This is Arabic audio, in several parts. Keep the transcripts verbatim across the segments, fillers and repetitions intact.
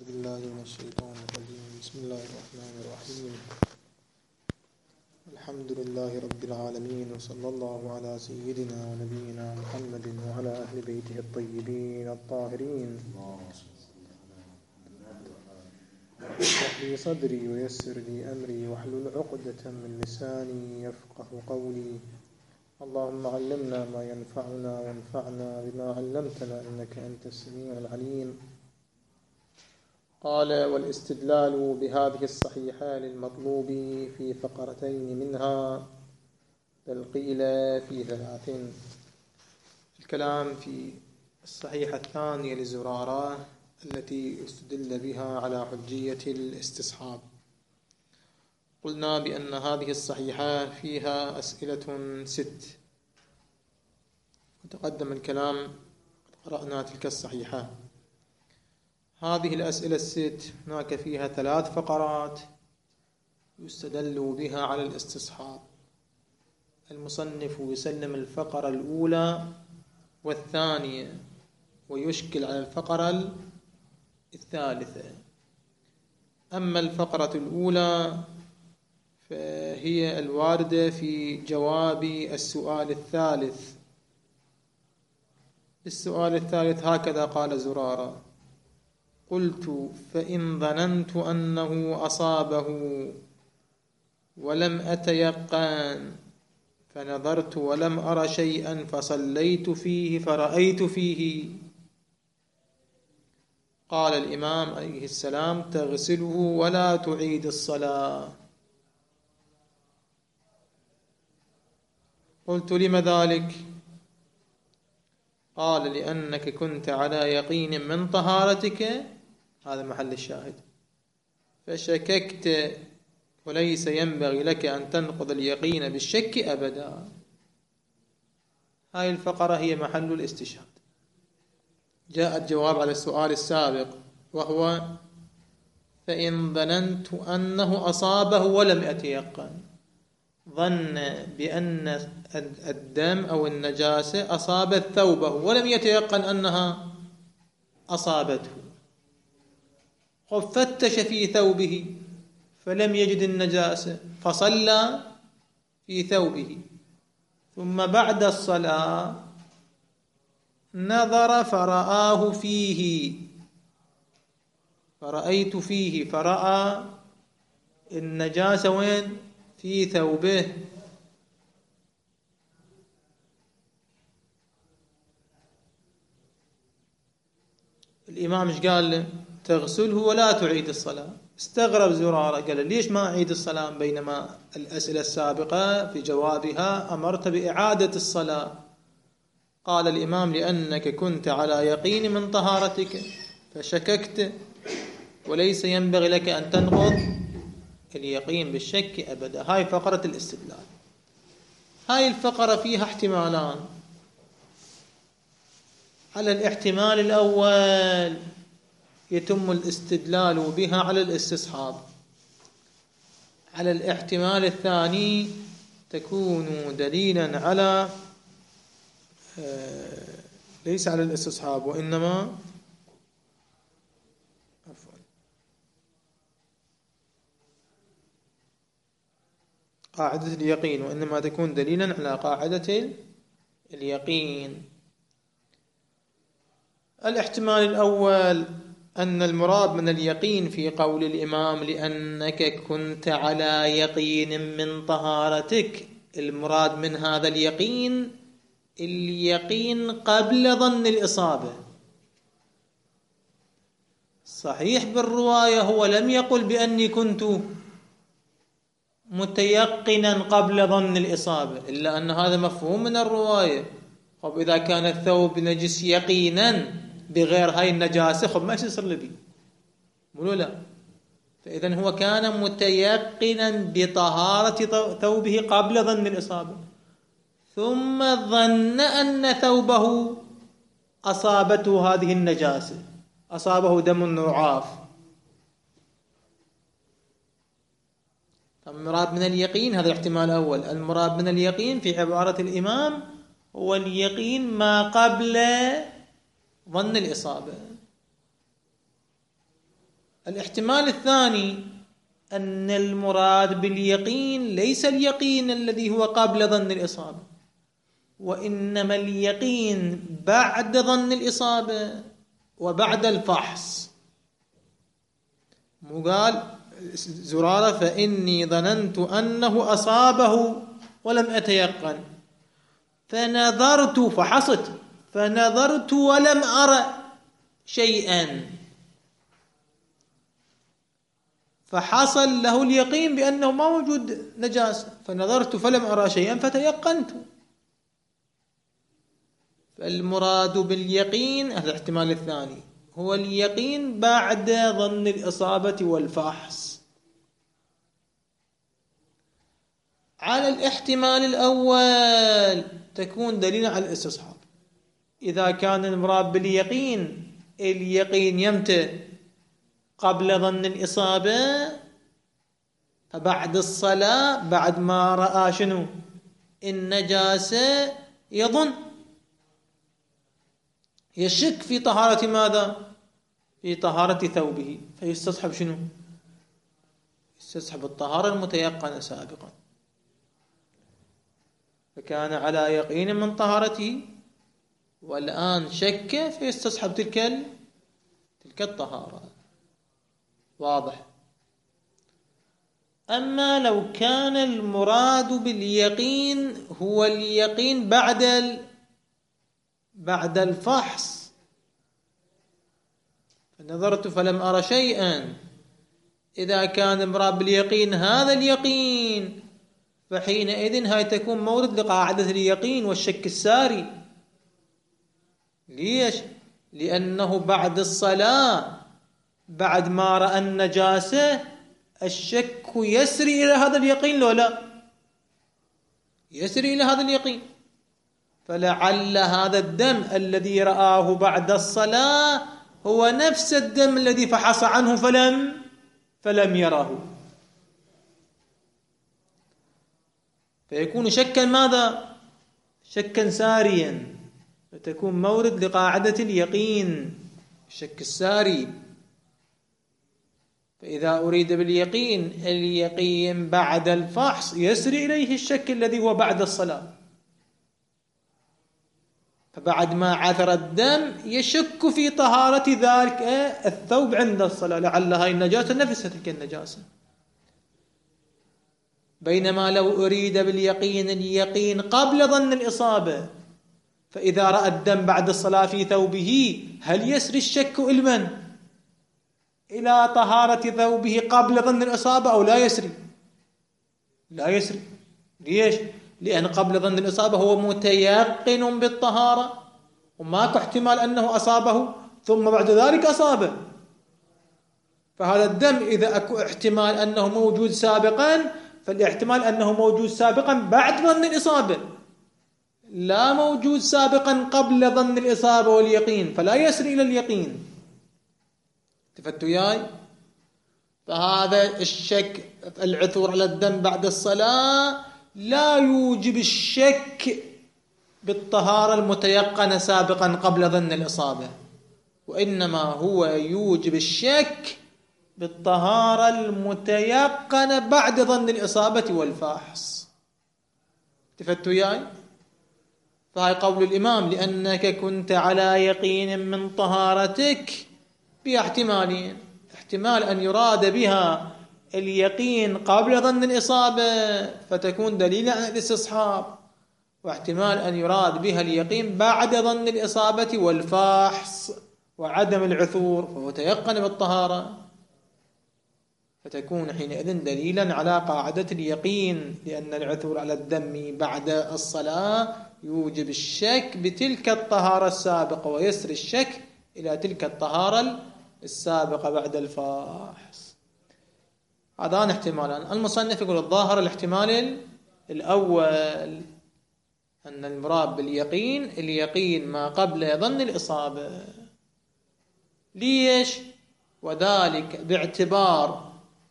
بالله من الشيطان الرجيم. بسم الله الرحمن الرحيم. الحمد لله رب العالمين، وصلى الله على سيدنا ونبينا محمد وعلى أهل بيته الطيبين الطاهرين. اشرح لي صدري ويسر لي أمري واحلل عقدة من لساني يفقه قولي. اللهم علمنا ما ينفعنا وانفعنا بما علمتنا إنك أنت السميع العليم. قال: والاستدلال بهذه الصحيحة للمطلوب في فقرتين منها، بل قيل في ثلاث. الكلام في الصحيحة الثانية لزرارة التي استدل بها على حجية الاستصحاب. قلنا بأن هذه الصحيحة فيها أسئلة ست، وتقدم الكلام قرأنا تلك الصحيحة. هذه الأسئلة الست هناك فيها ثلاث فقرات يستدل بها على الاستصحاب. المصنف يسلم الفقرة الأولى والثانية ويشكل على الفقرة الثالثة. أما الفقرة الأولى فهي الواردة في جواب السؤال الثالث. السؤال الثالث هكذا قال زرارة: قلت: فإن ظننت أنه أصابه ولم أتيقن، فنظرت ولم أر شيئا، فصليت فيه فرأيت فيه. قال الإمام عليه السلام: تغسله ولا تعيد الصلاة. قلت: لم ذلك؟ قال: لأنك كنت على يقين من طهارتك، هذا محل الشاهد، فشككت، وليس ينبغي لك أن تنقض اليقين بالشك أبدا. هاي الفقرة هي محل الاستشهاد. جاء الجواب على السؤال السابق، وهو: فإن ظننت أنه أصابه ولم أتيقن. ظن بأن الدم أو النجاسة أصابت ثوبه ولم يتيقن أنها أصابته، فتش في ثوبه فلم يجد النجاسة فصلى في ثوبه، ثم بعد الصلاة نظر فرآه فيه، فرأيت فيه، فرأى النجاسة وين؟ في ثوبه. الإمام ايش قال له؟ تغسله ولا تعيد الصلاة. استغرب زرارة، قال: ليش ما أعيد الصلاة بينما الأسئلة السابقة في جوابها أمرت بإعادة الصلاة؟ قال الإمام: لأنك كنت على يقين من طهارتك فشككت، وليس ينبغي لك أن تنقض اليقين بالشك أبدا. هاي فقرة الاستدلال. هاي الفقرة فيها احتمالان. على الاحتمال الأول يتم الاستدلال بها على الاستصحاب. على الاحتمال الثاني تكون دليلا على ليس على الاستصحاب، وإنما قاعدة اليقين، وإنما تكون دليلا على قاعدة اليقين. الاحتمال الأول أن المراد من اليقين في قول الإمام لأنك كنت على يقين من طهارتك، المراد من هذا اليقين اليقين قبل ظن الإصابة. صحيح بالرواية هو لم يقل بأني كنت متيقنا قبل ظن الإصابة، إلا أن هذا مفهوم من الرواية. خب إذا كان الثوب نجس يقينا بغير هاي النجاسة، خب ما يصير لبي مو لا. فإذن هو كان متيقنا بطهارة ثوبه قبل ظن الإصابة، ثم ظن أن ثوبه أصابته هذه النجاسة، أصابه دم النعاف. المراد من اليقين هذا الاحتمال الأول. المراد من اليقين في عبارة الإمام هو اليقين ما قبل ظن الإصابة. الاحتمال الثاني أن المراد باليقين ليس اليقين الذي هو قبل ظن الإصابة، وإنما اليقين بعد ظن الإصابة وبعد الفحص. مو قال زرارة فإني ظننت أنه أصابه ولم أتيقن، فنظرت فحصت، فنظرت ولم أرى شيئا، فحصل له اليقين بأنه ما وجود نجاسة، فنظرت فلم أرى شيئا فتيقنت. فالمراد باليقين هذا الاحتمال الثاني هو اليقين بعد ظن الإصابة والفحص. على الاحتمال الأول تكون دليلا على الاستصحاب. إذا كان المراد باليقين اليقين يمتى قبل ظن الإصابة، فبعد الصلاة بعد ما رأى شنو النجاسة يظن يشك في طهارة ماذا؟ في طهارة ثوبه، فيستصحب شنو؟ يستصحب الطهارة المتيقنة سابقا، فكان على يقين من طهارته والآن شك فيستصحب تلك تلك الطهارة. واضح؟ أما لو كان المراد باليقين هو اليقين بعد ال... بعد الفحص، فنظرت فلم أرى شيئا، إذا كان المراد باليقين هذا اليقين فحينئذ هاي تكون مورد لقاعدة اليقين والشك الساري. ليش؟ لأنه بعد الصلاة بعد ما رأى النجاسة الشك يسري إلى هذا اليقين لو لا؟ يسري إلى هذا اليقين، فلعل هذا الدم الذي رآه بعد الصلاة هو نفس الدم الذي فحص عنه فلم فلم يره، فيكون شكا ماذا؟ شكا ساريا، فتكون مورد لقاعدة اليقين الشك الساري. فإذا أريد باليقين اليقين بعد الفحص يسري إليه الشك الذي هو بعد الصلاة، فبعد ما عثر الدم يشك في طهارة ذلك الثوب عند الصلاة، لعل هاي النجاسة نفس تلك النجاسة. بينما لو أريد باليقين اليقين قبل ظن الإصابة، فإذا رأى الدم بعد الصلاة في ثوبه هل يسري الشك إلمن إلى طهارة ثوبه قبل ظن الإصابة أو لا يسري؟ لا يسري. ليش؟ لأن قبل ظن الإصابة هو متيقن بالطهارة وماكو احتمال أنه أصابه ثم بعد ذلك أصابه، فهذا الدم إذا أكو احتمال أنه موجود سابقا فالاحتمال أنه موجود سابقا بعد ظن الإصابة، لا موجود سابقا قبل ظن الإصابة واليقين، فلا يسري إلى اليقين. تفتوا ياي؟ فهذا الشك العثور على الدم بعد الصلاة لا يوجب الشك بالطهارة المتيقنة سابقا قبل ظن الإصابة، وإنما هو يوجب الشك بالطهارة المتيقنة بعد ظن الإصابة والفحص. تفتوا ياي؟ فهي قول الإمام لأنك كنت على يقين من طهارتك باحتمالين: احتمال أن يراد بها اليقين قبل ظن الإصابة فتكون دليلا على الاستصحاب، واحتمال أن يراد بها اليقين بعد ظن الإصابة والفحص وعدم العثور فهو تيقن بالطهارة، فتكون حينئذ دليلا على قاعدة اليقين، لأن العثور على الدم بعد الصلاة يوجب الشك بتلك الطهارة السابقة ويسري الشك إلى تلك الطهارة السابقة بعد الفحص. هذان احتمالان. المصنف يقول الظاهر الاحتمال الأول أن المراد باليقين اليقين ما قبل ظن الإصابة. ليش؟ وذلك باعتبار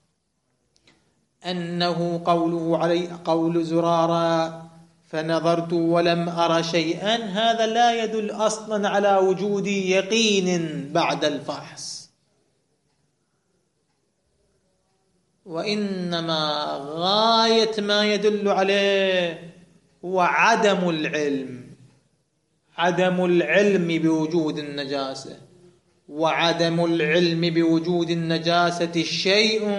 أنه قوله علي قول زرارة فنظرت ولم أرى شيئا، هذا لا يدل أصلا على وجود يقين بعد الفحص، وإنما غاية ما يدل عليه هو عدم العلم، عدم العلم بوجود النجاسة، وعدم العلم بوجود النجاسة شيء،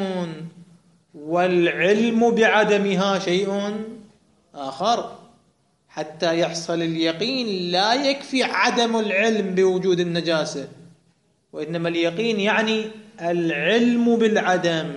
والعلم بعدمها شيء آخر. حتى يحصل اليقين لا يكفي عدم العلم بوجود النجاسة، وإنما اليقين يعني العلم بالعدم.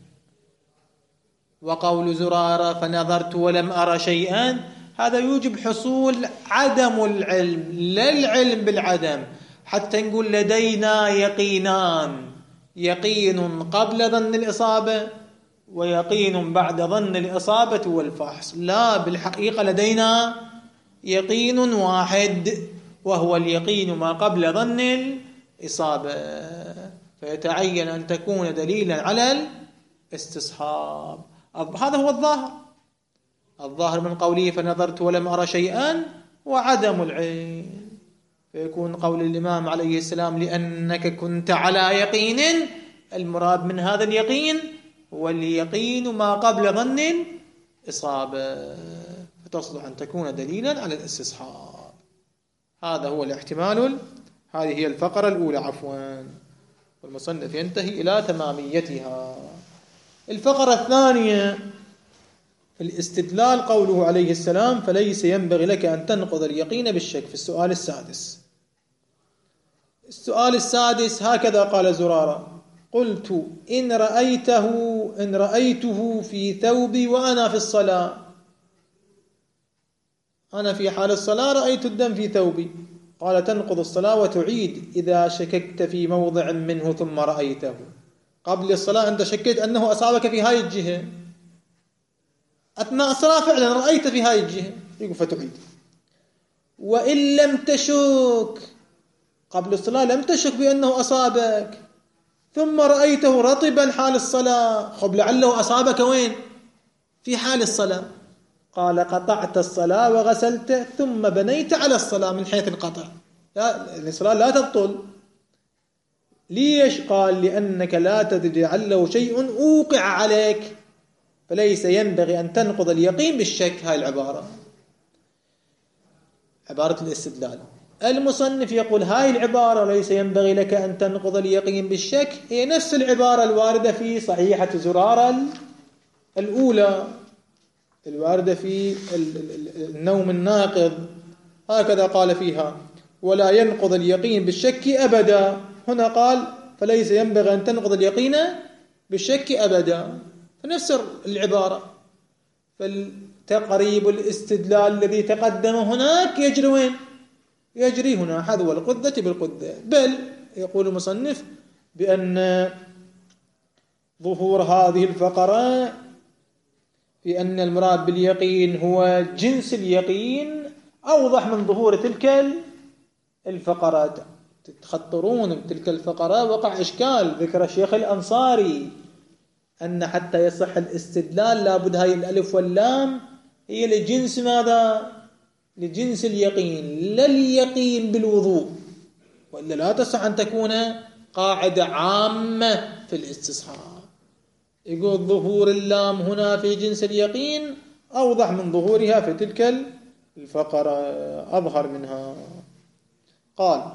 وقول زرارة فنظرت ولم أرى شيئا، هذا يوجب حصول عدم العلم لا العلم بالعدم، حتى نقول لدينا يقينان، يقين قبل ظن الإصابة ويقين بعد ظن الإصابة والفحص. لا، بالحقيقة لدينا يقين واحد وهو اليقين ما قبل ظن الإصابة، فيتعين أن تكون دليلا على الاستصحاب. هذا هو الظاهر، الظاهر من قوله فنظرت ولم أرى شيئا وعدم العلم، فيكون قول الإمام عليه السلام لأنك كنت على يقين، المراد من هذا اليقين هو اليقين ما قبل ظن الإصابة، فتصلح أن تكون دليلا على الاستصحاب. هذا هو الاحتمال. هذه هي الفقرة الأولى عفوا، والمصنف ينتهي إلى تماميتها. الفقرة الثانية الاستدلال، قوله عليه السلام فليس ينبغي لك أن تنقض اليقين بالشك، في السؤال السادس. السؤال السادس هكذا قال زرارة: قلت إن رأيته إن رأيته في ثوبي وأنا في الصلاة، أنا في حال الصلاة رأيت الدم في ثوبي. قال تنقض الصلاة وتعيد إذا شككت في موضع منه ثم رأيته. قبل الصلاة أنت شكيت أنه أصابك في هاي الجهة، أثناء الصلاة فعلا رأيت في هاي الجهة، يقول فتعيد. وإن لم تشك، قبل الصلاة لم تشك بأنه أصابك، ثم رأيته رطبا حال الصلاة، خب لعله أصابك وين؟ في حال الصلاة. قال قطعت الصلاة وغسلت ثم بنيت على الصلاة من حيث القطع. لا، الصلاة لا تبطل. ليش؟ قال لأنك لا تدري عله شيء أوقع عليك، فليس ينبغي أن تنقض اليقين بالشك. هاي العبارة عبارة الاستدلال. المصنف يقول هاي العبارة ليس ينبغي لك أن تنقض اليقين بالشك هي نفس العبارة الواردة في صحيحة زرارة الأولى، الواردة في النوم الناقض، هكذا قال فيها ولا ينقض اليقين بالشك أبدا. هنا قال فليس ينبغي أن تنقض اليقين بالشك أبدا، فنفس العبارة. فالتقريب الاستدلال الذي تقدم هناك يجري وين؟ يجري هنا حذو القذة بالقذة. بل يقول المصنف بأن ظهور هذه الفقرة في أن المراد باليقين هو جنس اليقين أوضح من ظهور تلك الفقرات. تتخطرون بتلك الفقرة وقع إشكال. ذكر الشيخ الأنصاري أن حتى يصح الاستدلال لابد هاي الألف واللام هي لجنس ماذا؟ لجنس اليقين، لا اليقين بالوضوء، وإلا لا تصح أن تكون قاعدة عامة في الاستصحاب. يقول ظهور اللام هنا في جنس اليقين أوضح من ظهورها في تلك الفقرة، أظهر منها. قال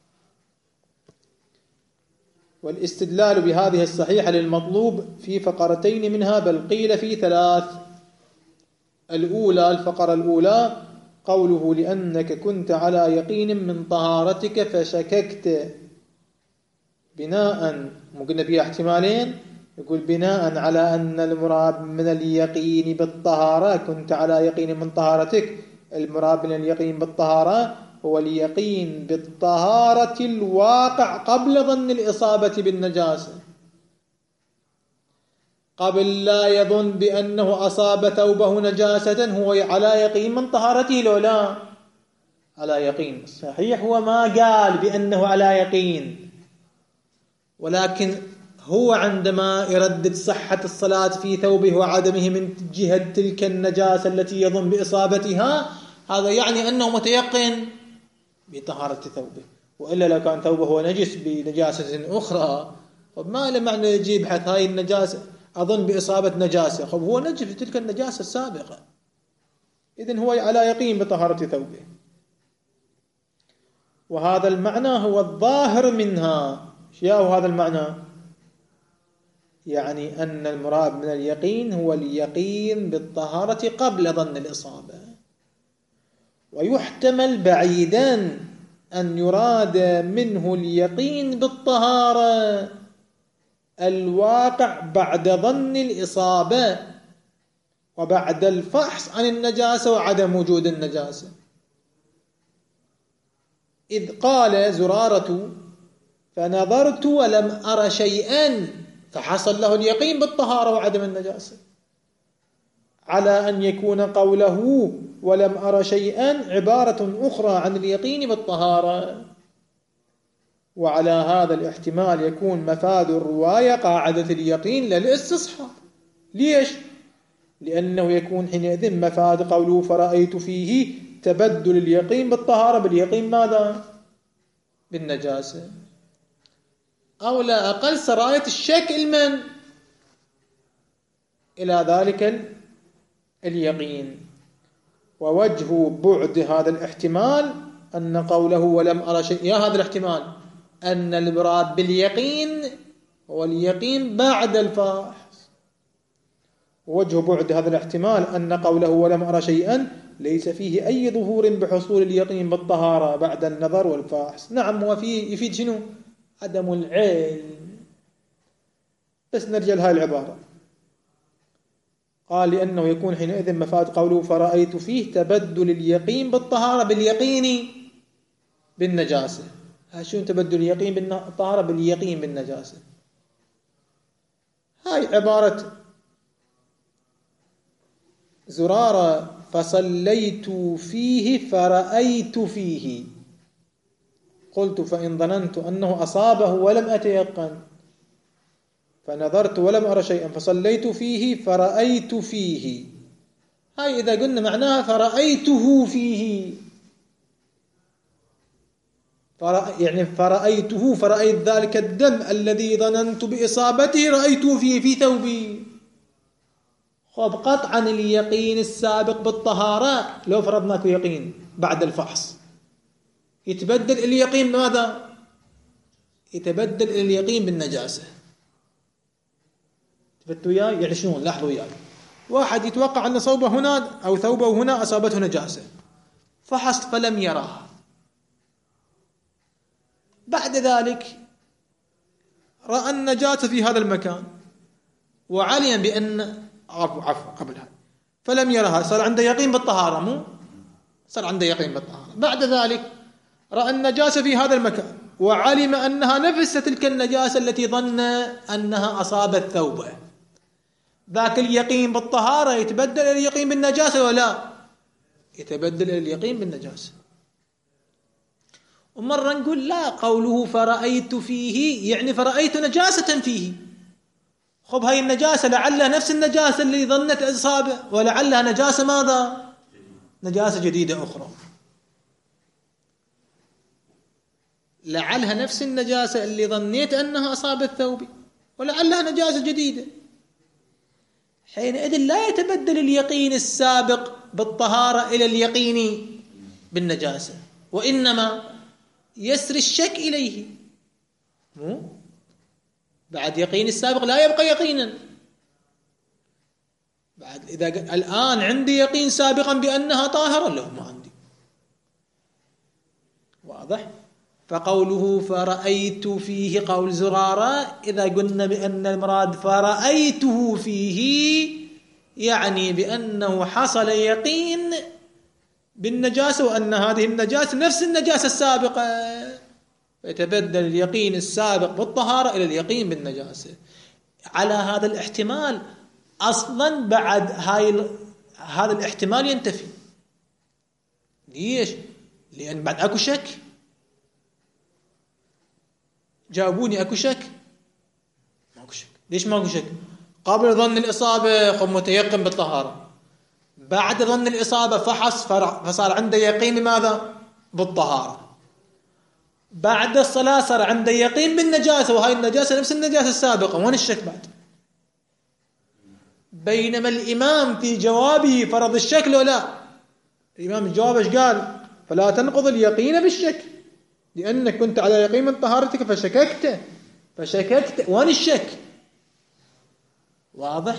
والاستدلال بهذه الصحيحة للمطلوب في فقرتين منها، بل قيل في ثلاث. الأولى، الفقرة الأولى، قوله لأنك كنت على يقين من طهارتك فشككت، بناء ممكن فيها احتمالين. يقول بناء على أن المراد من اليقين بالطهارة، كنت على يقين من طهارتك، المراد من اليقين بالطهارة هو اليقين بالطهارة الواقع قبل ظن الإصابة بالنجاسة، قبل لا يظن بأنه أصاب ثوبه نجاسة، هو على يقين من طهارته لو لا على يقين. صحيح هو ما قال بأنه على يقين، ولكن هو عندما يردد صحة الصلاة في ثوبه وعدمه من جهة تلك النجاسة التي يظن بإصابتها، هذا يعني أنه متيقن بطهارة ثوبه. وإلا لو كان ثوبه نجس بنجاسة أخرى، ما له معنى يجيب حث هاي النجاسة أظن بإصابة نجاسة، خب هو نجف تلك النجاسة السابقة، إذن هو على يقين بطهارة ثوبه. وهذا المعنى هو الظاهر منها. شيء هذا المعنى يعني أن المراد من اليقين هو اليقين بالطهارة قبل ظن الإصابة. ويحتمل بعيدا أن يراد منه اليقين بالطهارة الواقع بعد ظن الإصابة وبعد الفحص عن النجاسة وعدم وجود النجاسة. إذ قال زرارة فنظرت ولم أر شيئا، فحصل له اليقين بالطهارة وعدم النجاسة، على أن يكون قوله ولم أر شيئا عبارة أخرى عن اليقين بالطهارة. وعلى هذا الاحتمال يكون مفاد الرواية قاعدة اليقين للاستصحاب. ليش؟ لأنه يكون حينئذ مفاد قوله فرأيت فيه تبدل اليقين بالطهارة باليقين ماذا؟ بالنجاسة، أو لا أقل سراية الشك المن إلى ذلك اليقين. ووجه بعد هذا الاحتمال أن قوله ولم أرى شيء، يا هذا الاحتمال أن المراد باليقين هو اليقين بعد الفحص. ووجه بعد هذا الاحتمال أن قوله ولم أرى شيئا ليس فيه أي ظهور بحصول اليقين بالطهارة بعد النظر والفحص. نعم، وفيه يفيد شنو؟ عدم العلم. بس نرجع لهذه العبارة، قال لأنه يكون حينئذ مفاد قوله فرأيت فيه تبدل اليقين بالطهارة باليقين بالنجاسة. شو تبدل اليقين بالطهارة باليقين بالنجاسة؟ هاي عبارة زرارة فصليت فيه فرأيت فيه، قلت فإن ظننت أنه أصابه ولم أتيقن، فنظرت ولم أرى شيئا فصليت فيه فرأيت فيه. هاي إذا قلنا معناها فرأيته فيه، يعني فرأيته فرأيت ذلك الدم الذي ظننت بإصابته رأيته فيه في ثوبي. خب قطعا اليقين السابق بالطهارة لو فرضناك يقين بعد الفحص يتبدل اليقين بماذا؟ يتبدل اليقين بالنجاسة. تفتوا وياي؟ يعني شنو؟ لاحظوا وياي، واحد يتوقع أن صوبه هنا أو ثوبه هنا أصابته نجاسة، فحص فلم يراها، بعد ذلك رأى النجاسة في هذا المكان وعلم بأن عفو عفو قبل هذا فلم يرها، صار عنده يقين بالطهارة، مو صار عنده يقين بالطهارة. بعد ذلك رأى النجاسة في هذا المكان وعلم أنها نفس تلك النجاسة التي ظن أنها أصابت ثوبه، ذاك اليقين بالطهارة يتبدل اليقين بالنجاسة ولا يتبدل اليقين بالنجاسة. ومرة نقول لا، قوله فرأيت فيه يعني فرأيت نجاسة فيه. خب هاي النجاسة لعلها نفس النجاسة اللي ظنت إصابة، ولعلها نجاسة ماذا؟ نجاسة جديدة أخرى، لعلها نفس النجاسة اللي ظنيت أنها أصابت ثوبي ولعلها نجاسة جديدة. حينئذ لا يتبدل اليقين السابق بالطهارة إلى اليقين بالنجاسة، وإنما يسري الشك إليه. مو بعد يقين السابق لا يبقى يقينا. بعد إذا الآن عندي يقين سابقا بأنها طاهرة، لا ما عندي. واضح؟ فقوله فرأيت فيه قول زرارة، إذا قلنا بأن المراد فرأيته فيه يعني بأنه حصل يقين بالنجاسة وأن هذه النجاسة نفس النجاسة السابقة، فيتبدل اليقين السابق بالطهارة إلى اليقين بالنجاسة. على هذا الاحتمال أصلا بعد هاي هذا الاحتمال ينتفي. ليش؟ لأن بعد أكو شك. جاوبوني، أكو شك؟ ماكو شك. ليش ماكو شك؟ قبل ظن الإصابة قم متيقن بالطهارة، بعد ظن الإصابة فحص فصار عنده يقين بماذا؟ بالطهارة. بعد الصلاة صار عنده يقين بالنجاسة، وهاي النجاسة نفس النجاسة السابقة، وين الشك بعد؟ بينما الإمام في جوابه فرض الشك لو لا. الإمام جواب ايش قال؟ فلا تنقض اليقين بالشك، لأنك كنت على يقين من طهارتك فشككت فشككت وين الشك؟ واضح؟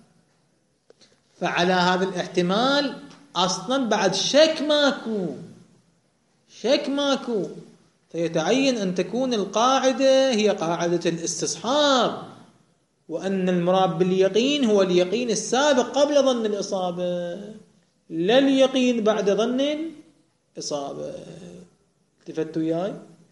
فعلى هذا الاحتمال أصلا بعد شك ماكو شك ماكو فيتعين أن تكون القاعدة هي قاعدة الاستصحاب، وأن المراد باليقين هو اليقين السابق قبل ظن الإصابة، لا اليقين بعد ظن الإصابة. التفتوا وياي؟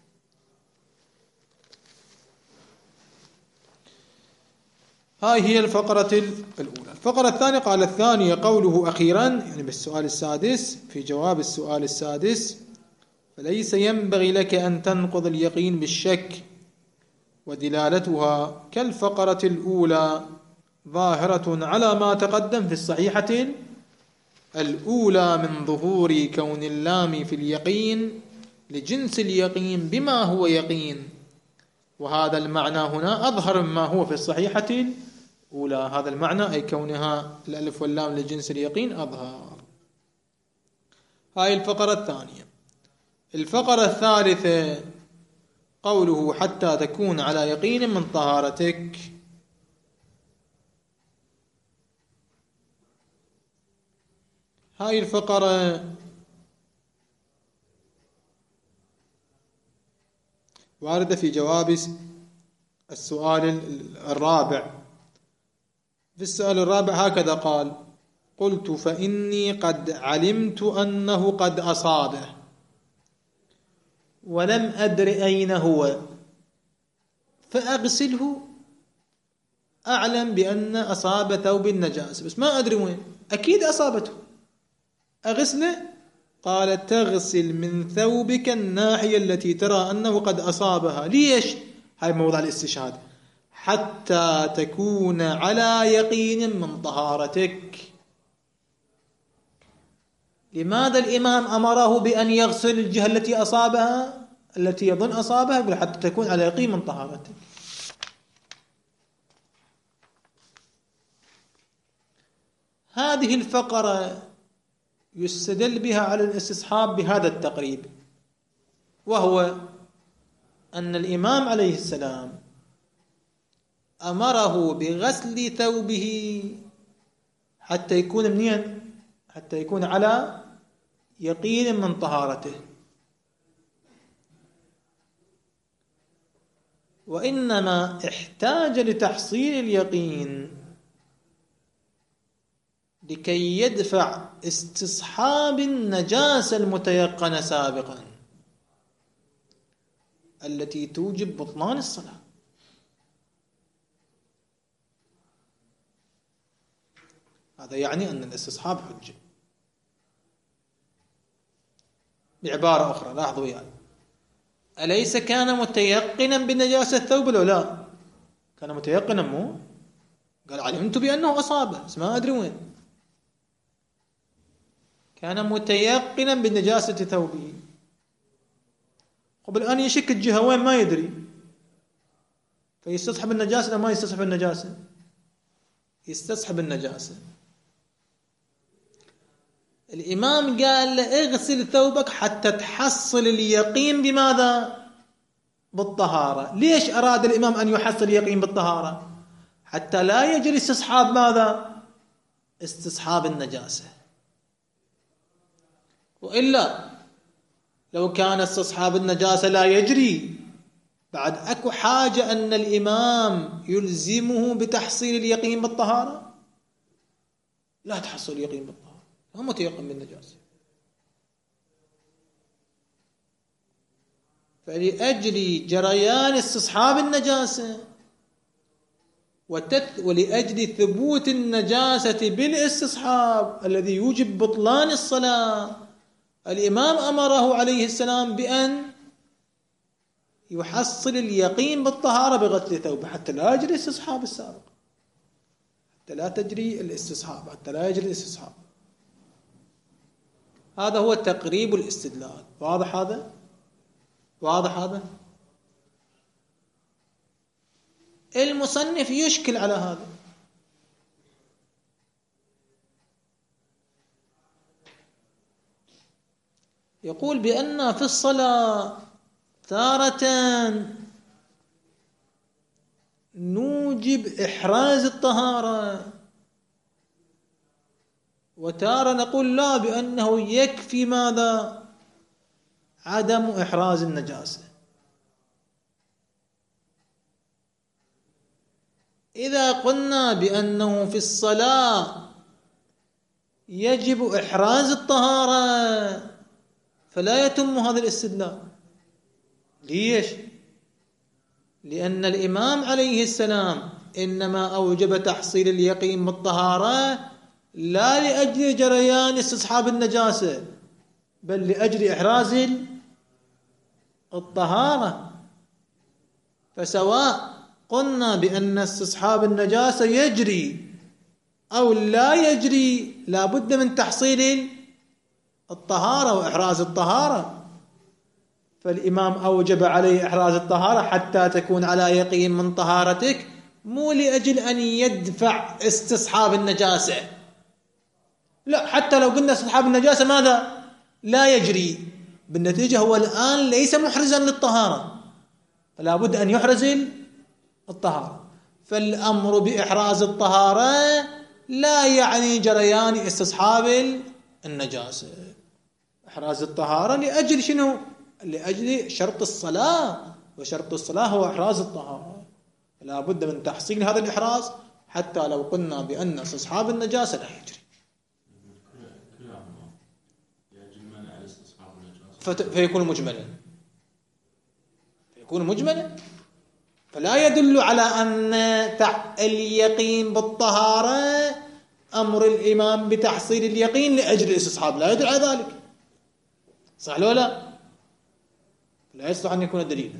هاي هي الفقرة الأولى. الفقرة الثانية قال الثانية قوله أخيرا، يعني بالسؤال السادس، في جواب السؤال السادس: فليس ينبغي لك أن تنقض اليقين بالشك، ودلالتها كالفقرة الأولى ظاهرة على ما تقدم في الصحيحة الأولى من ظهور كون اللام في اليقين لجنس اليقين بما هو يقين، وهذا المعنى هنا أظهر مما هو في الصحيحة الأولى. هذا المعنى أي كونها الألف واللام لجنس اليقين أظهر. هاي الفقرة الثانية. الفقرة الثالثة قوله حتى تكون على يقين من طهارتك. هاي الفقرة واردة في جواب السؤال الرابع. في السؤال الرابع هكذا قال: قلت فإني قد علمت أنه قد أصابه ولم أدر أين هو فأغسله. أعلم بأن أصاب ثوب النجاسة بس ما أدري وين، أكيد أصابته، أغسله. قال: تغسل من ثوبك الناحية التي ترى أنه قد أصابها. ليش؟ هاي موضع الاستشهاد. حتى تكون على يقين من طهارتك. لماذا الإمام أمره بأن يغسل الجهة التي أصابها التي يظن أصابها؟ يقول حتى تكون على يقين من طهارتك. هذه الفقرة يستدل بها على الاستصحاب بهذا التقريب، وهو أن الإمام عليه السلام أمره بغسل ثوبه حتى يكون منين؟ حتى يكون على يقين من طهارته. وإنما احتاج لتحصيل اليقين لكي يدفع استصحاب النجاسة المتيقنة سابقا التي توجب بطلان الصلاة. هذا يعني أن الاستصحاب حجة. بعبارة أخرى لاحظوا يعني، أليس كان متيقنا بنجاسة الثوب لو لا؟ كان متيقنا مو؟ قال علمت بأنه أصابه بس ما أدري وين. كان متيقنا بنجاسة ثوبه. قبل أن يشك الجهة وين ما يدري، فيستصحب النجاسة أو ما يستصحب النجاسة؟ يستصحب النجاسة. الإمام قال له اغسل ثوبك حتى تحصل اليقين بماذا؟ بالطهارة. ليش أراد الإمام أن يحصل اليقين بالطهارة؟ حتى لا يجري استصحاب ماذا؟ استصحاب النجاسة. وإلا لو كان استصحاب النجاسة لا يجري، بعد أكو حاجة أن الإمام يلزمه بتحصيل اليقين بالطهارة؟ لا تحصل اليقين بالطهارة، هو متيقن بالنجاسة. فلأجل جريان استصحاب النجاسة ولأجل ثبوت النجاسة بالاستصحاب الذي يوجب بطلان الصلاة، الإمام أمره عليه السلام بأن يحصل اليقين بالطهارة بغسل ثوبه حتى لا يجري الاستصحاب السابق، حتى لا تجري الاستصحاب، حتى لا يجري الاستصحاب. هذا هو تقريب الاستدلال. واضح هذا؟ واضح هذا؟ المصنف يشكل على هذا، يقول بأن في الصلاة تارة نوجب إحراز الطهارة، وتارة نقول لا، بأنه يكفي ماذا؟ عدم إحراز النجاسة. إذا قلنا بأنه في الصلاة يجب إحراز الطهارة فلا يتم هذا الاستدلال. ليش؟ لأن الإمام عليه السلام إنما أوجب تحصيل اليقين بالطهارة لا لأجل جريان استصحاب النجاسة، بل لأجل إحراز الطهارة. فسواء قلنا بأن استصحاب النجاسة يجري أو لا يجري، لا بد من تحصيل الطهارة وإحراز الطهارة. فالإمام أوجب عليه إحراز الطهارة حتى تكون على يقين من طهارتك، مو لأجل أن يدفع استصحاب النجاسة. لا، حتى لو قلنا استصحاب النجاسة ماذا؟ لا يجري، بالنتيجة هو الآن ليس محرزا للطهارة، فلا بد أن يحرز الطهارة. فالأمر بإحراز الطهارة لا يعني جريان استصحاب النجاسة. إحراز الطهارة لأجل شنو؟ لأجل شرط الصلاة، وشرط الصلاة هو إحراز الطهارة، لا بد من تحصيل هذا الإحراز حتى لو قلنا بأن استصحاب النجاسة لا يجري. فيكون مجملا فيكون مجملا فلا يدل على أن اليقين بالطهارة أمر الإمام بتحصيل اليقين لأجل الاستصحاب، لا يدل على ذلك. صح لو لا؟ لا يصلح أن يكون دليلا.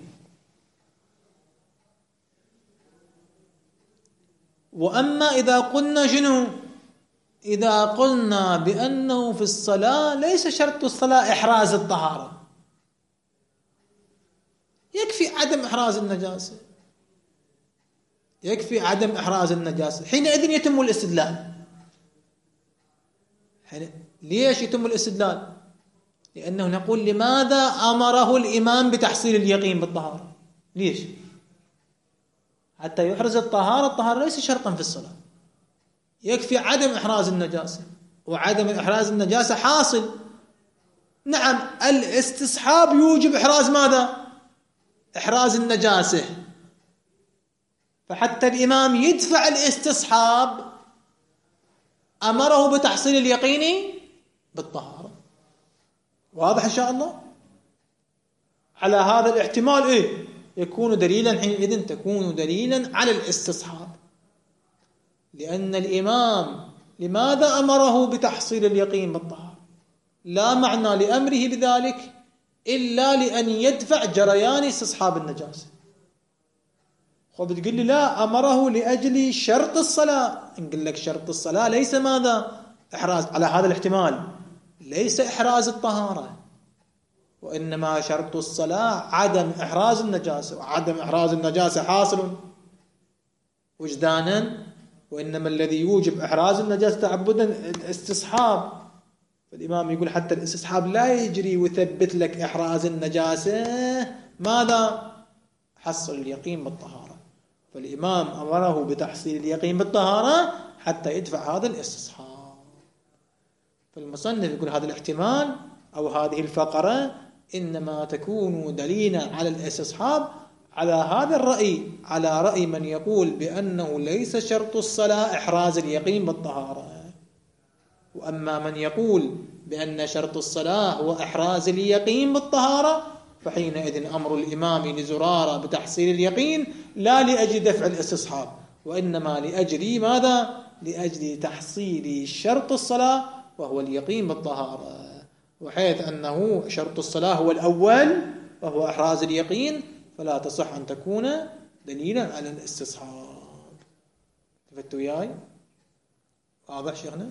وأما إذا قلنا شنو؟ إذا قلنا بأنه في الصلاة ليس شرط الصلاة إحراز الطهارة، يكفي عدم إحراز النجاسة، يكفي عدم إحراز النجاسة، حينئذ يتم الاستدلال. ليش يتم الاستدلال؟ لأنه نقول لماذا أمره الإمام بتحصيل اليقين بالطهارة؟ ليش؟ حتى يحرز الطهارة. الطهارة ليس شرطا في الصلاة، يكفي عدم إحراز النجاسة، وعدم إحراز النجاسة حاصل. نعم، الاستصحاب يوجب إحراز ماذا؟ إحراز النجاسة، فحتى الإمام يدفع الاستصحاب أمره بتحصيل اليقين بالطهارة. واضح إن شاء الله؟ على هذا الاحتمال إيه؟ يكون دليلا، حينئذ تكون دليلا على الاستصحاب، لأن الإمام لماذا أمره بتحصيل اليقين بالطهارة؟ لا معنى لأمره بذلك إلا لأن يدفع جريان استصحاب النجاسة. خب تقول لي لا، أمره لأجل شرط الصلاة. نقول لك شرط الصلاة ليس ماذا؟ إحراز. على هذا الاحتمال ليس إحراز الطهارة، وإنما شرط الصلاة عدم إحراز النجاسة، وعدم إحراز النجاسة حاصل وجدانا، وإنما الذي يوجب إحراز النجاسة تعبدا الاستصحاب. فالإمام يقول حتى الاستصحاب لا يجري ويثبت لك إحراز النجاسة، ماذا؟ حصل اليقين بالطهارة. فالإمام أمره بتحصيل اليقين بالطهارة حتى يدفع هذا الاستصحاب. فالمصنف يقول هذا الاحتمال أو هذه الفقرة إنما تكون دليلا على الاستصحاب على هذا الرأي، على رأي من يقول بأنه ليس شرط الصلاة إحراز اليقين بالطهارة. وأما من يقول بأن شرط الصلاة هو إحراز اليقين بالطهارة، فحينئذ أمر الإمام لزرارة بتحصيل اليقين لا لأجل دفع الاستصحاب، وإنما لأجل ماذا؟ لأجل تحصيل شرط الصلاة وهو اليقين بالطهارة، وحيث أنه شرط الصلاة هو الأول وهو إحراز اليقين، فلا تصح أن تكون دليلا على الاستصحاب. تفتوا وياي؟ واضح شيخنا؟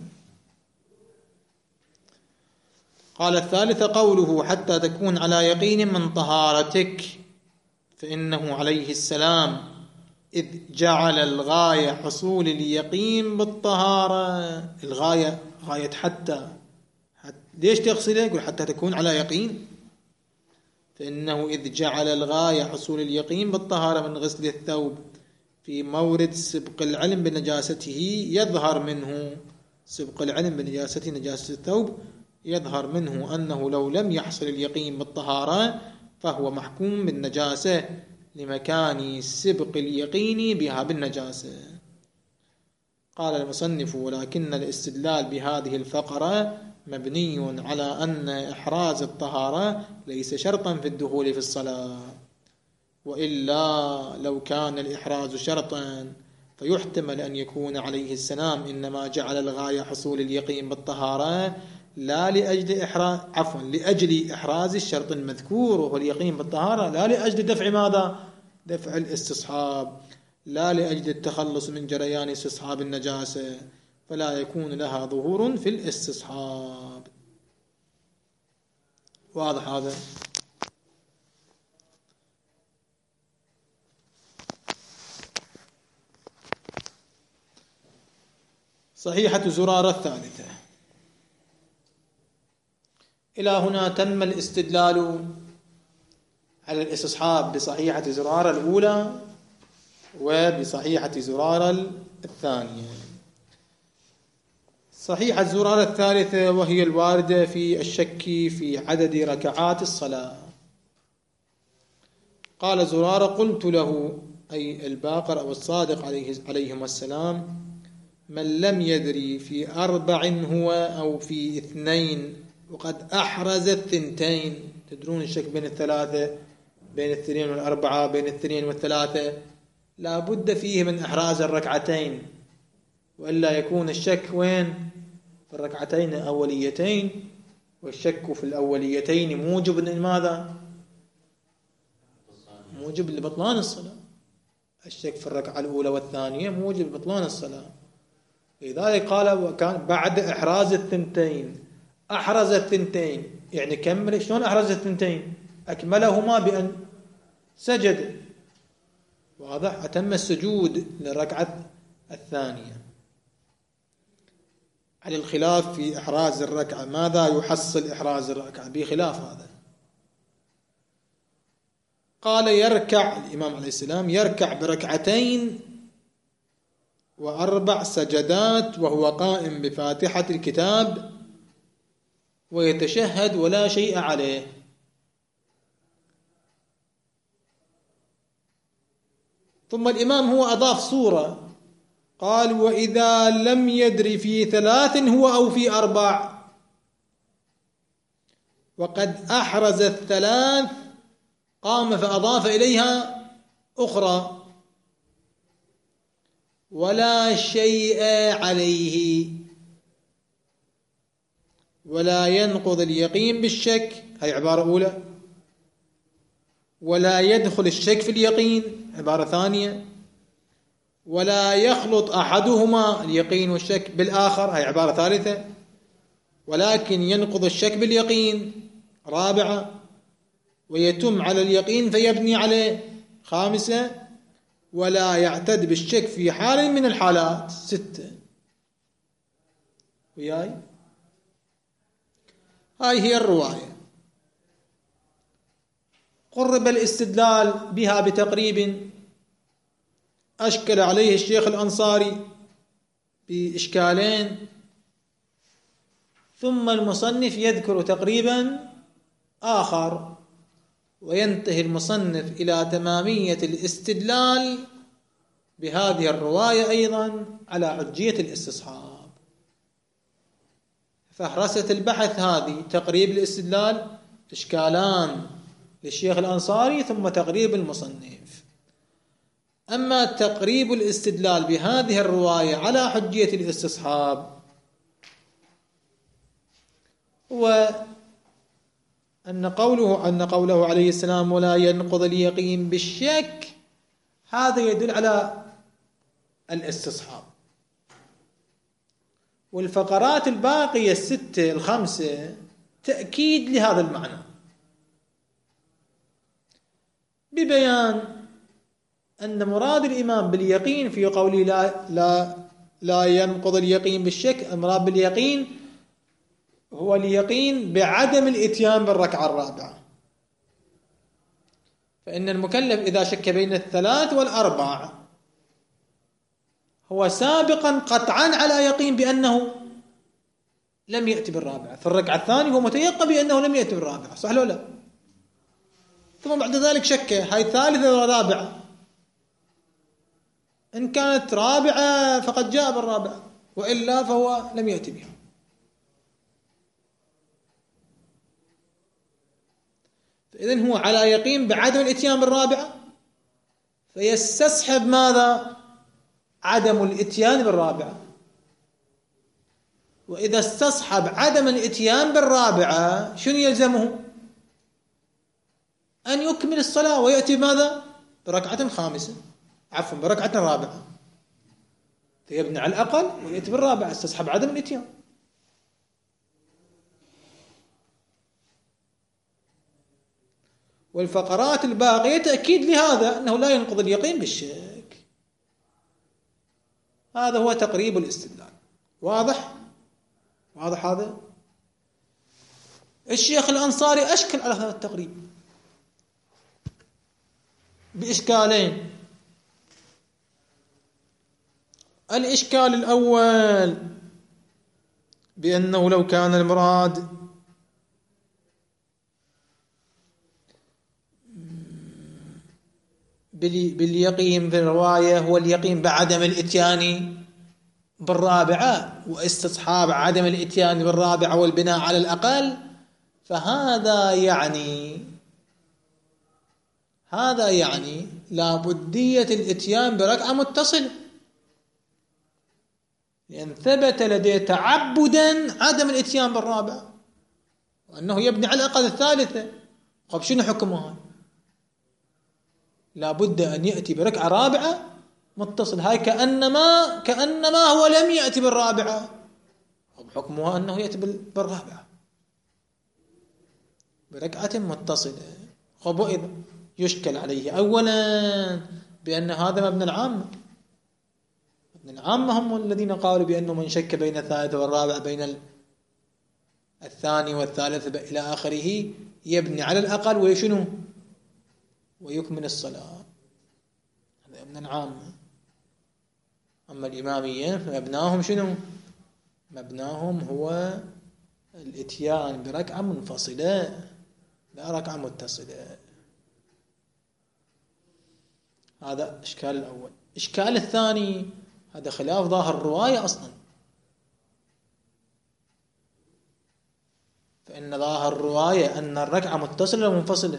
قال الثالثة قوله حتى تكون على يقين من طهارتك، فإنه عليه السلام إذ جعل الغاية حصول اليقين بالطهارة. الغاية غاية حتى ليش تغسله؟ يقول حتى تكون على يقين، فإنه إذ جعل الغاية حصول اليقين بالطهارة من غسل الثوب في مورد سبق العلم بنجاسته يظهر منه سبق العلم بنجاسته نجاسة الثوب يظهر منه أنه لو لم يحصل اليقين بالطهارة فهو محكوم بالنجاسة لمكان سبق اليقين بها بالنجاسة. قال المصنف: ولكن الاستدلال بهذه الفقرة مبني على أن إحراز الطهارة ليس شرطا في الدخول في الصلاة، وإلا لو كان الإحراز شرطا فيحتمل أن يكون عليه السلام إنما جعل الغاية حصول اليقين بالطهارة لا لأجل إحراز عفوا لأجل إحراز الشرط المذكور وهو اليقين بالطهارة، لا لأجل دفع ماذا؟ دفع الاستصحاب، لا لأجل التخلص من جريان استصحاب النجاسة، فلا يكون لها ظهور في الاستصحاب. واضح هذا؟ صحيحة زرارة الثالثة. إلى هنا تم الاستدلال على الاستصحاب بصحيحة زرارة الأولى وبصحيحة زرارة الثانية. صحيحة زرارة الثالثة وهي الواردة في الشك في عدد ركعات الصلاة. قال زرارة: قلت له، أي الباقر أو الصادق عليه عليهما السلام: من لم يدري في أربع هو أو في اثنين وقد أحرز الثنتين. تدرون الشك بين الثلاثة، بين الاثنين والأربعة، بين الاثنين والثلاثة، لا بد فيه من إحراز الركعتين، وإلا يكون الشك وين؟ في الركعتين الأوليتين، والشك في الأوليتين موجب لماذا؟ موجب لبطلان الصلاة. الشك في الركعة الأولى والثانية موجب لبطلان الصلاة. لذلك قال: وكان بعد إحراز الثنتين. أحرز الثنتين يعني كمل. شلون أحرز الثنتين؟ أكملهما بأن سجد. واضح؟ أتم السجود للركعة الثانية. على الخلاف في إحراز الركعة، ماذا يحصل إحراز الركعة؟ بخلاف هذا. قال: يركع الإمام عليه السلام يركع بركعتين وأربع سجدات وهو قائم بفاتحة الكتاب ويتشهد ولا شيء عليه. ثم الإمام هو أضاف صورة، قال: وإذا لم يدري في ثلاث هو أو في أربع وقد أحرز الثلاث قام فأضاف إليها أخرى ولا شيء عليه، ولا ينقض اليقين بالشك، هي عبارة أولى، ولا يدخل الشك في اليقين، عبارة ثانية، ولا يخلط أحدهما اليقين والشك بالآخر، هي عبارة ثالثة، ولكن ينقض الشك باليقين، رابعة، ويتم على اليقين فيبني عليه، خامسة، ولا يعتد بالشك في حال من الحالات، ستة. وياي هاي هي الرواية. قرب الاستدلال بها بتقريب أشكل عليه الشيخ الأنصاري بإشكالين، ثم المصنف يذكر تقريبا آخر، وينتهي المصنف إلى تمامية الاستدلال بهذه الرواية أيضا على حجية الاستصحاب. فهرسة البحث هذه: تقريب الاستدلال، إشكالان للشيخ الأنصاري، ثم تقريب المصنف. أما تقريب الاستدلال بهذه الرواية على حجية الاستصحاب هو أن قوله أن قوله عليه السلام ولا ينقض اليقين بالشك، هذا يدل على الاستصحاب. والفقرات الباقية الستة الخمسة تأكيد لهذا المعنى، ببيان أن مراد الإمام باليقين في قوله لا لا لا ينقض اليقين بالشك، المراد باليقين هو اليقين بعدم الإتيان بالركعة الرابعة. فإن المكلف إذا شك بين الثلاث والأربع هو سابقا قطعا على يقين بأنه لم يأتي بالرابعة. في الركعة الثانية هو متيقن بأنه لم يأتي بالرابعة، صح ولا لا؟ ثم بعد ذلك شك هاي ثالثة ولا رابعة، إن كانت رابعة فقد جاء بالرابعة، وإلا فهو لم يأتي بها. فإذن هو على يقين بعدم الإتيان بالرابعة، فيستصحب ماذا؟ عدم الإتيان بالرابعة. وإذا استصحب عدم الإتيان بالرابعة شنو يلزمه؟ أن يكمل الصلاة ويأتي ماذا؟ بركعة خامسة، عفوا بركعة رابعة، فيبني على الأقل ويأتي بالرابعة، استصحب عدم الإتيان. والفقرات الباقية تأكيد لهذا، أنه لا ينقض اليقين بالشك. هذا هو تقريب الاستدلال. واضح؟ واضح هذا؟ الشيخ الأنصاري أشكل على هذا التقريب بإشكالين. الإشكال الأول بأنه لو كان المراد باليقين في الرواية هو اليقين بعدم الإتيان بالرابعة واستصحاب عدم الإتيان بالرابعة والبناء على الأقل، فهذا يعني هذا يعني لابدية الإتيان بركعة متصلة، لأن ثبت لديه تعبدا عدم الإتيان بالرابعة وأنه يبني على الأقل الثالثة. طب شنو حكمها؟ لابد أن يأتي بركعة رابعة متصل. هاي كأنما كأنما هو لم يأتي بالرابعة. طب حكمها أنه يأتي بالرابعة بركعة متصلة. طب وإذا يشكل عليه أولا بأن هذا مبنى العامة. مبنى العامة هم الذين قالوا بأنه من شك بين الثالث والرابع، بين الثاني والثالث إلى آخره، يبني على الأقل ويشنو ويكمل الصلاة. هذا مبنى العامة. أما الإمامية فمبناهم شنو؟ مبناهم هو الإتيان بركعة منفصلة لا ركعة متصلة. هذا إشكال الأول. إشكال الثاني هذا خلاف ظاهر الرواية أصلا. فإن ظاهر الرواية أن الركعة متصلة ومنفصلة.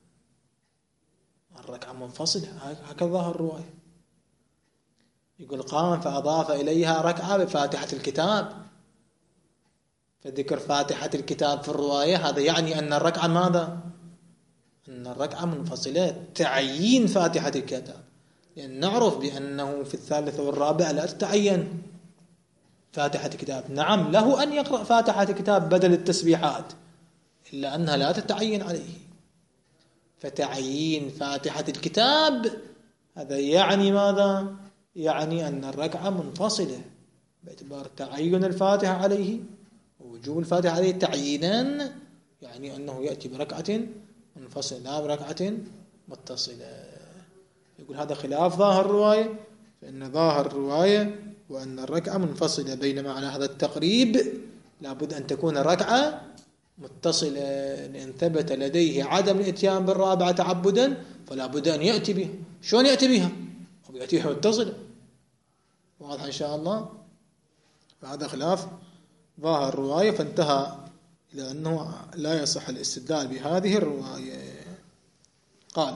الركعة منفصلة، هكذا ظاهر الرواية. يقول قام فأضاف إليها ركعة بفاتحة الكتاب، فذكر فاتحة الكتاب في الرواية هذا يعني أن الركعة ماذا؟ أن الركعة منفصلة، تعيين فاتحة الكتاب، لأن نعرف بأنه في الثالثة والرابعة لا تتعين فاتحة الكتاب. نعم له أن يقرأ فاتحة الكتاب بدل التسبيحات، إلا أنها لا تتعين عليه. فتعيين فاتحة الكتاب هذا يعني ماذا؟ يعني أن الركعة منفصلة باعتبار تعين الفاتحة عليه ووجوب الفاتحة عليه تعيينا، يعني أنه يأتي بركعة منفصلة لا بركعة متصلة. يقول هذا خلاف ظاهر الرواية، فإن ظاهر الرواية وأن الركعة منفصلة، بينما على هذا التقريب لابد أن تكون الركعة متصلة، لأن ثبت لديه عدم الإتيان بالرابعة تعبدا فلا بد أن يأتي بها. شلون يأتي بها؟ هو يأتي بها متصلة. واضح إن شاء الله؟ فهذا خلاف ظاهر الرواية، فانتهى إلى أنه لا يصح الاستدلال بهذه الرواية. قال: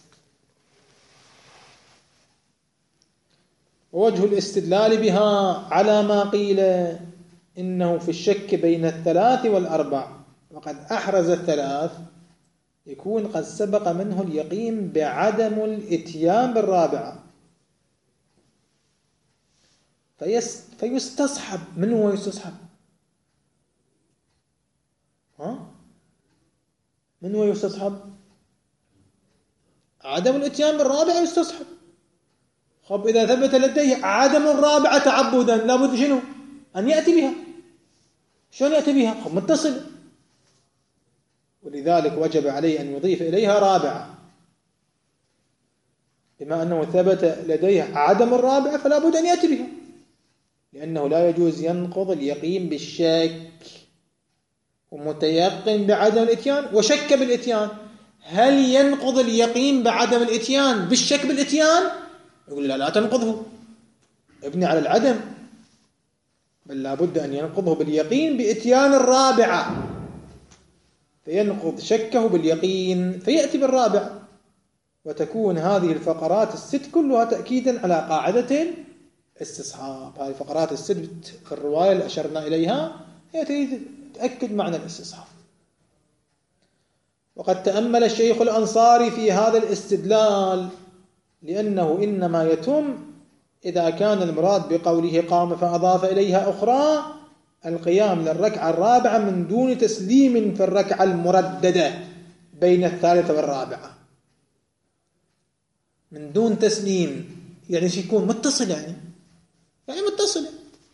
ووجه الاستدلال بها على ما قيل إنه في الشك بين الثلاث والأربع وقد أحرز الثلاث يكون قد سبق منه اليقين بعدم الإتيان بالرابعة، فيس فيستصحب. من هو يستصحب؟ ها؟ من هو يستصحب؟ عدم الإتيان بالرابعة يستصحب. خب إذا ثبت لديه عدم الرابعة تعبدا لابد شنو؟ أن يأتي بها. شلون يأتي بها؟ متصل. ولذلك وجب عليه أن يضيف إليها رابعة، بما أنه ثبت لديه عدم الرابعة فلا بد أن يأتي بها، لأنه لا يجوز ينقض اليقين بالشك، ومتيقن بعدم الإتيان وشك بالإتيان. هل ينقض اليقين بعدم الإتيان بالشك بالإتيان؟ يقول لا لا تنقضه، ابني على العدم، بل لا بد أن ينقضه باليقين بإتيان الرابعة، فينقض شكه باليقين فيأتي بالرابعة، وتكون هذه الفقرات الست كلها تأكيدا على قاعدة الاستصحاب. هذه الفقرات الست في الرواية اللي أشرنا إليها هي تأكد معنى الاستصحاب. وقد تأمل الشيخ الأنصاري في هذا الاستدلال، لأنه إنما يتم إذا كان المراد بقوله قام فأضاف إليها أخرى القيام للركعة الرابعة من دون تسليم في الركعة المرددة بين الثالثة والرابعة، من دون تسليم، يعني يكون متصل، يعني يعني متصل،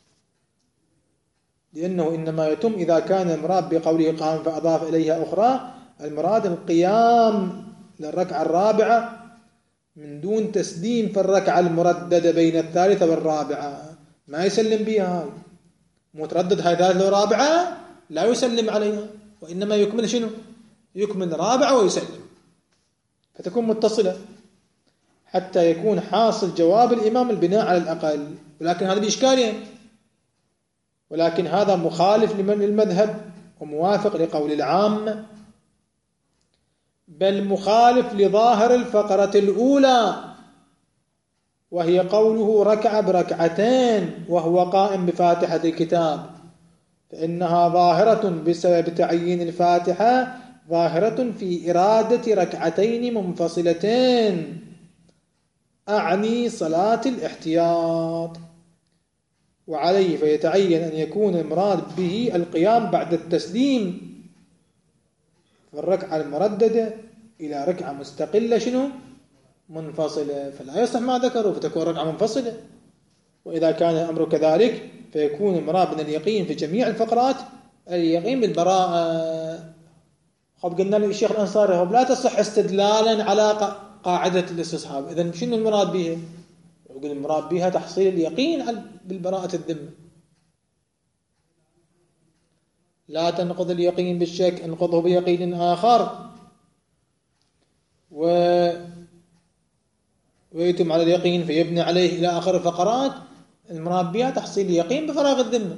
لأنه إنما يتم إذا كان المراد بقوله قام فأضاف إليها أخرى المراد القيام للركعة الرابعة من دون تسليم في الركعة المرددة بين الثالثة والرابعة، ما يسلم بها، هاي متردد هاي ثالثة ورابعة لا يسلم عليها، وإنما يكمل شنو؟ يكمل رابعة ويسلم، فتكون متصلة حتى يكون حاصل جواب الإمام البناء على الأقل. ولكن هذا بإشكالين، ولكن هذا مخالف لمن المذهب وموافق لقول العام، بل مخالف لظاهر الفقرة الأولى وهي قوله ركع بركعتين وهو قائم بفاتحة الكتاب، فإنها ظاهرة بسبب تعيين الفاتحة، ظاهرة في إرادة ركعتين منفصلتين، أعني صلاة الاحتياط، وعليه فيتعين أن يكون المراد به القيام بعد التسليم في الركعة المرددة إلى ركعة مستقلة شنو؟ منفصلة، فلا يصح ما ذكروا فتكون ركعة منفصلة. وإذا كان الأمر كذلك فيكون المراد من اليقين في جميع الفقرات اليقين بالبراءة. خب قلنا للشيخ الأنصاري لا تصح استدلالا على قاعدة الاستصحاب، إذن شنو المراد بها؟ يقول المراد بها تحصيل اليقين بالبراءة الذمة. لا تنقض اليقين بالشك، انقضه بيقين آخر، و ويتم على اليقين فيبني عليه إلى آخر الفقرات، المراد بها تحصيل اليقين بفراغ الذمة.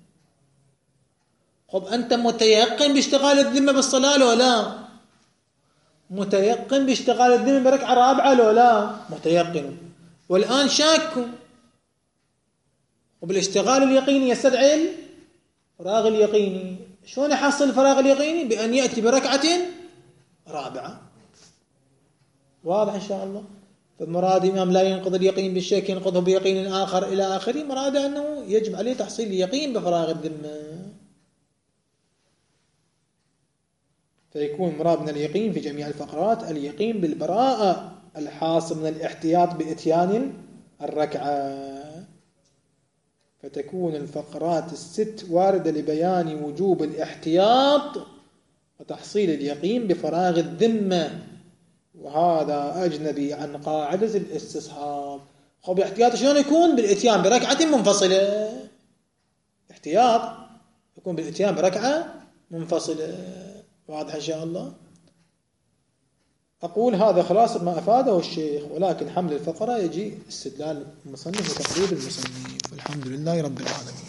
خب أنت متيقن باشتغال الذمة بالصلاة لو لا؟ متيقن باشتغال الذمة بركعة رابعة لو لا؟ متيقن، والآن شاك، وبالاشتغال اليقيني يستدعي الفراغ اليقيني. شلون يحصل الفراغ اليقيني؟ بأن يأتي بركعة رابعة. واضح إن شاء الله؟ فالمراد إمام لا ينقض اليقين بالشك ينقضه بيقين آخر إلى آخره، مراد أنه يجب عليه تحصيل اليقين بفراغ الذمة، فيكون مراد من اليقين في جميع الفقرات اليقين بالبراءة الحاصل من الاحتياط بإتيان الركعة، فتكون الفقرات الست واردة لبيان وجوب الاحتياط وتحصيل اليقين بفراغ الذمة، وهذا أجنبي عن قاعدة الاستصحاب. خب الاحتياط شلون يكون؟ بالإتيان بركعة منفصلة، احتياط يكون بالإتيان بركعة منفصلة. واضح إن شاء الله؟ أقول هذا خلاص ما أفاده الشيخ، ولكن حمل الفقرة يجي استدلال المصنف وتقريب المصنف. والحمد لله رب العالمين.